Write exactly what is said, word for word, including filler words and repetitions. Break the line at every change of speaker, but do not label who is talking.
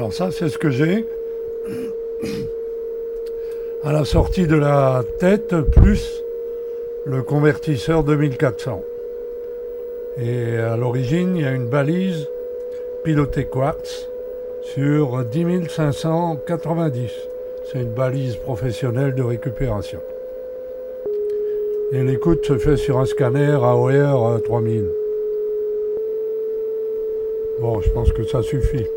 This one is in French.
Alors ça, c'est ce que j'ai à la sortie de la tête, plus le convertisseur deux mille quatre cents. Et à l'origine, il y a une balise pilotée quartz sur dix mille cinq cent quatre-vingt-dix. C'est une balise professionnelle de récupération. Et l'écoute se fait sur un scanner A O R trois mille. Bon, je pense que ça suffit.